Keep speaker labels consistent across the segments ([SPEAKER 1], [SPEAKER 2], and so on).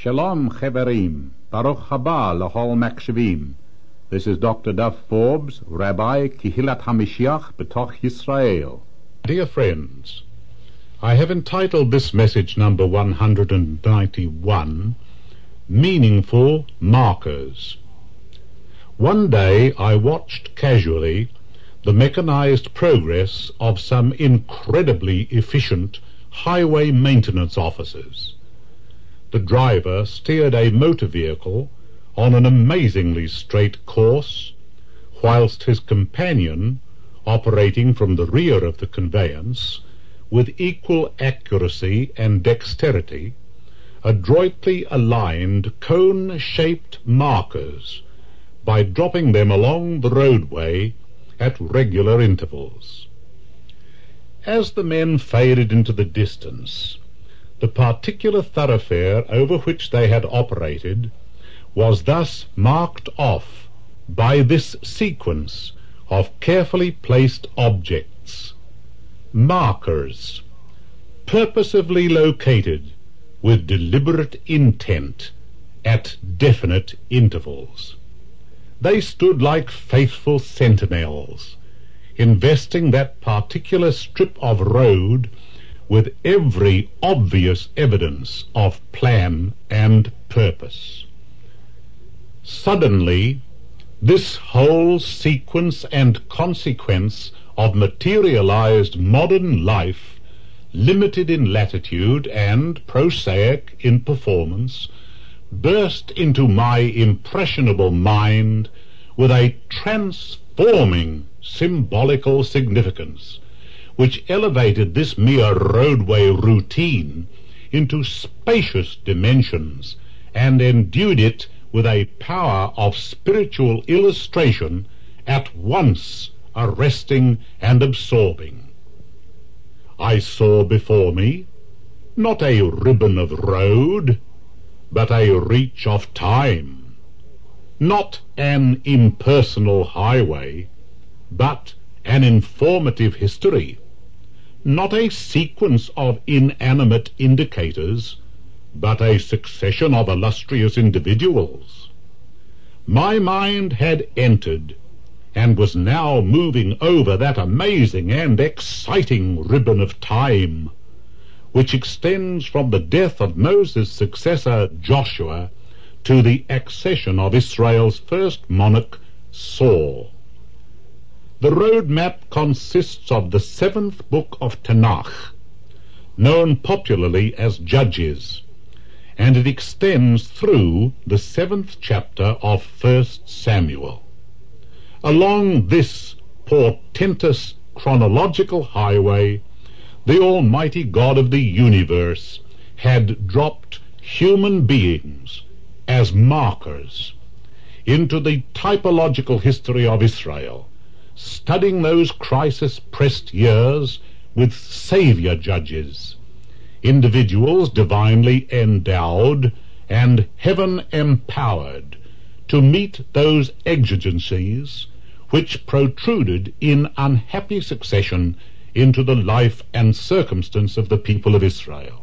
[SPEAKER 1] Shalom Cheverim, Baruch haba l'chol makshivim. This is Dr. Duff Forbes, Rabbi Kihilat HaMashiach B'toch Yisrael.
[SPEAKER 2] Dear friends, I have entitled this message number 191, Meaningful Markers. One day I watched casually the mechanized progress of some incredibly efficient highway maintenance officers. The driver steered a motor vehicle on an amazingly straight course, whilst his companion, operating from the rear of the conveyance, with equal accuracy and dexterity, adroitly aligned cone-shaped markers by dropping them along the roadway at regular intervals. As the men faded into the distance, the particular thoroughfare over which they had operated was thus marked off by this sequence of carefully placed objects, markers, purposively located with deliberate intent at definite intervals. They stood like faithful sentinels, investing that particular strip of road with every obvious evidence of plan and purpose. Suddenly, this whole sequence and consequence of materialized modern life, limited in latitude and prosaic in performance, burst into my impressionable mind with a transforming symbolical significance, which elevated this mere roadway routine into spacious dimensions and endued it with a power of spiritual illustration at once arresting and absorbing. I saw before me not a ribbon of road, but a reach of time, not an impersonal highway, but an informative history, not a sequence of inanimate indicators, but a succession of illustrious individuals. My mind had entered and was now moving over that amazing and exciting ribbon of time, which extends from the death of Moses' successor Joshua to the accession of Israel's first monarch Saul. The road map consists of the 7th book of Tanakh, known popularly as Judges, and it extends through the 7th chapter of 1 Samuel. Along this portentous chronological highway, the Almighty God of the universe had dropped human beings as markers into the typological history of Israel, studying those crisis-pressed years with savior judges, individuals divinely endowed and heaven-empowered to meet those exigencies which protruded in unhappy succession into the life and circumstance of the people of Israel.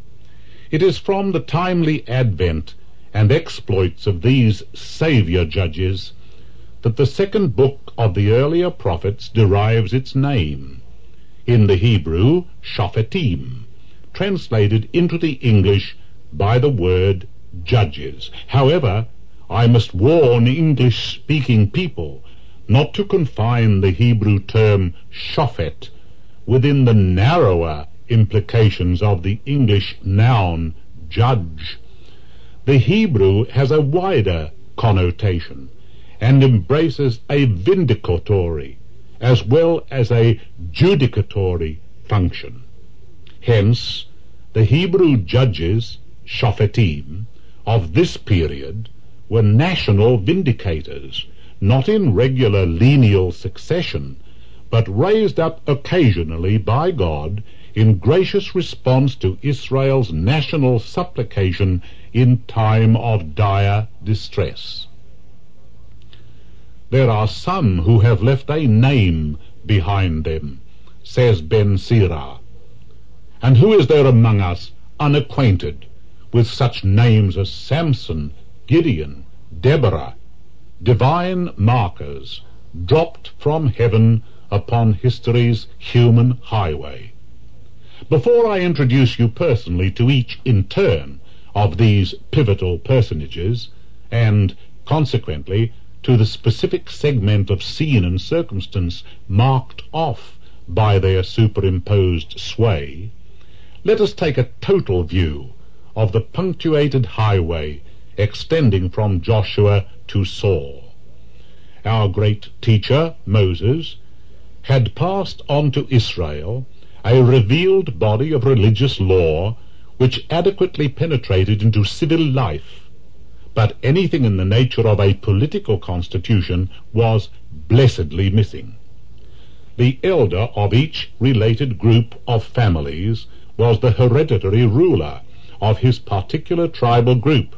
[SPEAKER 2] It is from the timely advent and exploits of these savior judges that the 2nd book of the earlier prophets derives its name, in the Hebrew Shofetim, translated into the English by the word judges. However, I must warn English-speaking people not to confine the Hebrew term shofet within the narrower implications of the English noun judge. The Hebrew has a wider connotation and embraces a vindicatory as well as a judicatory function. Hence, the Hebrew judges, shofetim, of this period were national vindicators, not in regular lineal succession, but raised up occasionally by God in gracious response to Israel's national supplication in time of dire distress. There are some who have left a name behind them, says Ben Sira. And who is there among us unacquainted with such names as Samson, Gideon, Deborah, divine markers dropped from heaven upon history's human highway. Before I introduce you personally to each in turn of these pivotal personages, and consequently to the specific segment of scene and circumstance marked off by their superimposed sway, let us take a total view of the punctuated highway extending from Joshua to Saul. Our great teacher, Moses, had passed on to Israel a revealed body of religious law which adequately penetrated into civil life, but anything in the nature of a political constitution was blessedly missing. The elder of each related group of families was the hereditary ruler of his particular tribal group,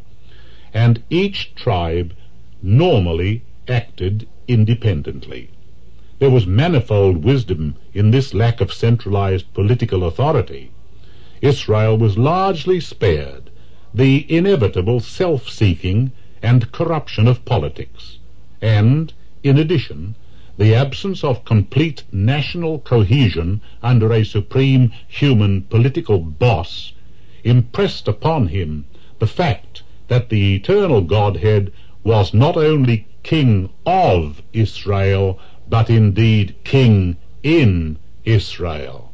[SPEAKER 2] and each tribe normally acted independently. There was manifold wisdom in this lack of centralized political authority. Israel was largely spared the inevitable self-seeking and corruption of politics, and, in addition, the absence of complete national cohesion under a supreme human political boss impressed upon him the fact that the eternal Godhead was not only King of Israel, but indeed King in Israel.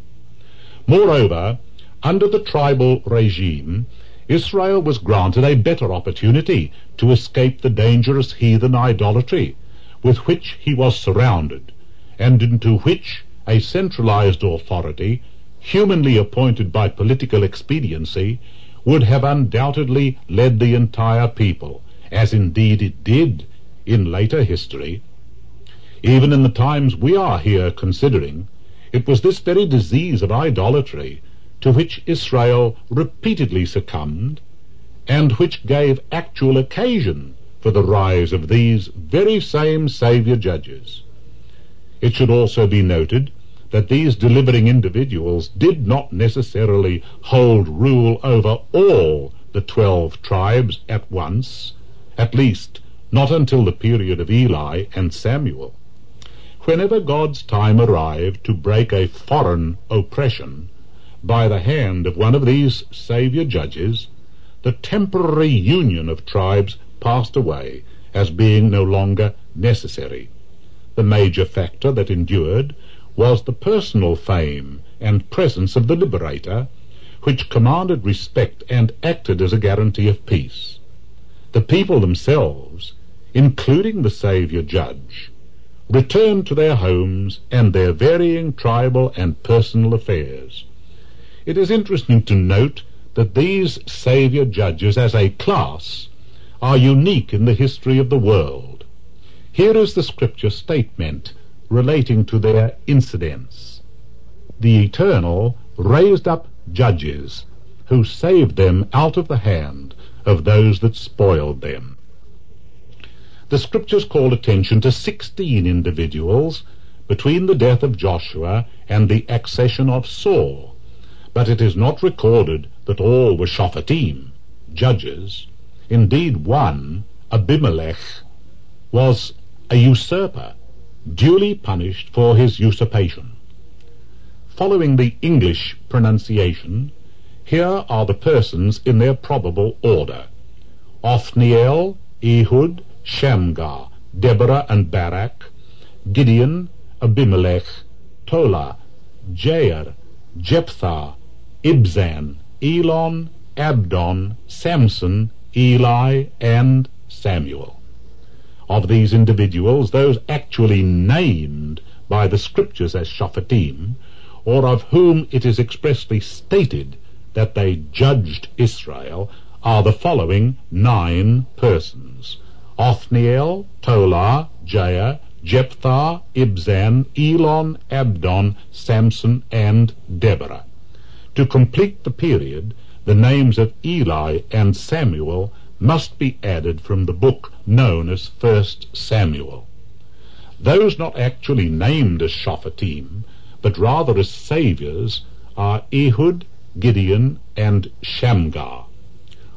[SPEAKER 2] Moreover, under the tribal regime, Israel was granted a better opportunity to escape the dangerous heathen idolatry with which he was surrounded, and into which a centralized authority, humanly appointed by political expediency, would have undoubtedly led the entire people, as indeed it did in later history. Even in the times we are here considering, it was this very disease of idolatry to which Israel repeatedly succumbed, and which gave actual occasion for the rise of these very same Saviour judges. It should also be noted that these delivering individuals did not necessarily hold rule over all the 12 tribes at once, at least not until the period of Eli and Samuel. Whenever God's time arrived to break a foreign oppression by the hand of one of these Saviour judges, the temporary union of tribes passed away as being no longer necessary. The major factor that endured was the personal fame and presence of the liberator, which commanded respect and acted as a guarantee of peace. The people themselves, including the Saviour judge, returned to their homes and their varying tribal and personal affairs. It is interesting to note that these Saviour judges as a class are unique in the history of the world. Here is the scripture statement relating to their incidents. The Eternal raised up judges who saved them out of the hand of those that spoiled them. The scriptures call attention to 16 individuals between the death of Joshua and the accession of Saul, but it is not recorded that all were Shophatim, judges. Indeed, one, Abimelech, was a usurper, duly punished for his usurpation. Following the English pronunciation, here are the persons in their probable order: Othniel, Ehud, Shamgar, Deborah and Barak, Gideon, Abimelech, Tola, Jair, Jephthah, Ibzan, Elon, Abdon, Samson, Eli, and Samuel. Of these individuals, those actually named by the scriptures as Shophatim, or of whom it is expressly stated that they judged Israel, are the following 9 persons: Othniel, Tola, Jair, Jephthah, Ibzan, Elon, Abdon, Samson, and Deborah. To complete the period, the names of Eli and Samuel must be added from the book known as 1 Samuel. Those not actually named as Shophatim, but rather as saviours, are Ehud, Gideon, and Shamgar.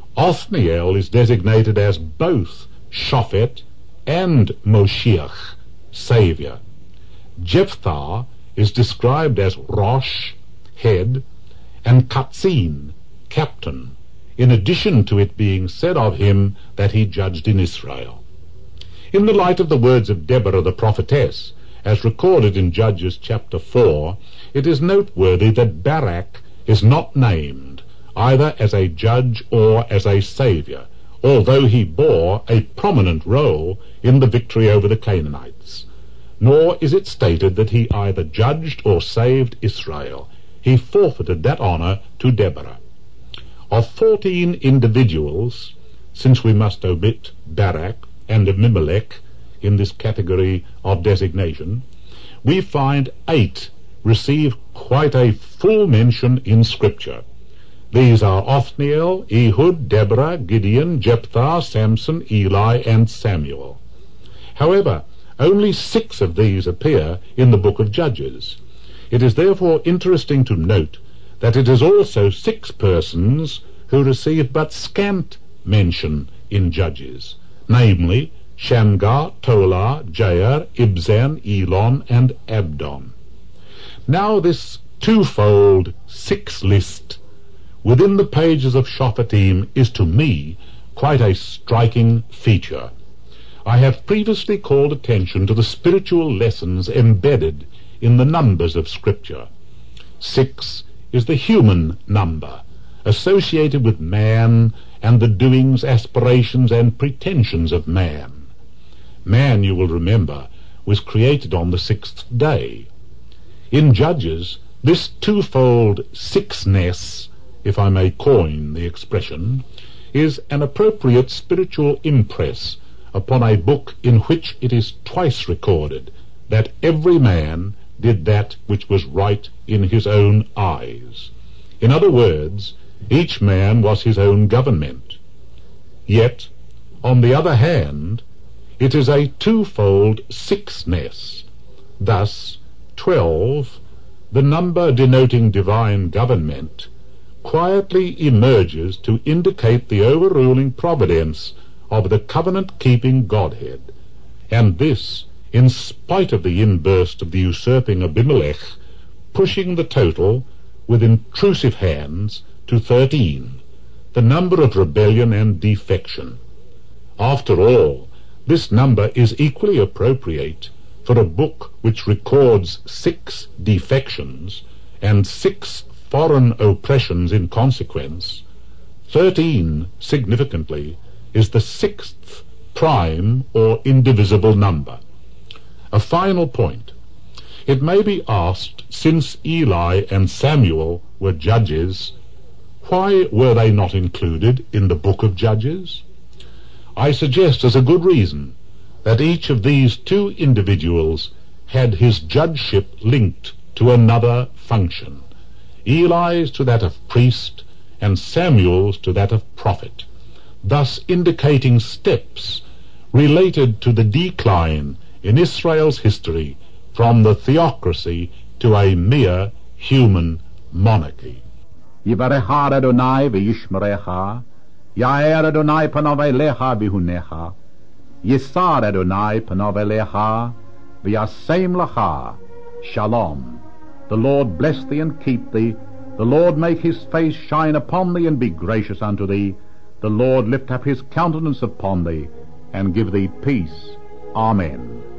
[SPEAKER 2] Othniel is designated as both Shophet and Moshiach, Saviour. Jephthah is described as Rosh, head, and Katzin, captain, in addition to it being said of him that he judged in Israel. In the light of the words of Deborah the prophetess, as recorded in Judges chapter 4, it is noteworthy that Barak is not named either as a judge or as a saviour, although he bore a prominent role in the victory over the Canaanites. Nor is it stated that he either judged or saved Israel. He forfeited that honour to Deborah. Of 14 individuals, since we must omit Barak and Abimelech in this category of designation, we find 8 receive quite a full mention in Scripture. These are Othniel, Ehud, Deborah, Gideon, Jephthah, Samson, Eli, and Samuel. However, only 6 of these appear in the book of Judges. It is therefore interesting to note that it is also 6 persons who receive but scant mention in Judges, namely Shamgar, Tola, Jair, Ibzan, Elon, and Abdon. Now this twofold 6 list within the pages of Shophatim is to me quite a striking feature. I have previously called attention to the spiritual lessons embedded in the numbers of Scripture. 6 is the human number, associated with man and the doings, aspirations, and pretensions of man. Man, you will remember, was created on the 6th day. In Judges, this twofold 6ness, if I may coin the expression, is an appropriate spiritual impress upon a book in which it is twice recorded that every man did that which was right in his own eyes. In other words, each man was his own government. Yet, on the other hand, it is a twofold 6ness. Thus, 12, the number denoting divine government, quietly emerges to indicate the overruling providence of the covenant-keeping Godhead, and this in spite of the inburst of the usurping Abimelech, pushing the total with intrusive hands to 13, the number of rebellion and defection. After all, this number is equally appropriate for a book which records 6 defections and 6 foreign oppressions in consequence. 13, significantly, is the 6th prime or indivisible number. A final point. It may be asked, since Eli and Samuel were judges, why were they not included in the book of Judges? I suggest as a good reason that each of these 2 individuals had his judgeship linked to another function, Eli's to that of priest and Samuel's to that of prophet, thus indicating steps related to the decline in Israel's history from the theocracy to a mere human monarchy.
[SPEAKER 1] Yivarecha Adonai v'yishmerecha, Yair Adonai panav elecha v'hunecha, Yisar Adonai panav elecha, v'yasem lecha, Shalom. The Lord bless thee and keep thee. The Lord make his face shine upon thee and be gracious unto thee. The Lord lift up his countenance upon thee and give thee peace. Amen.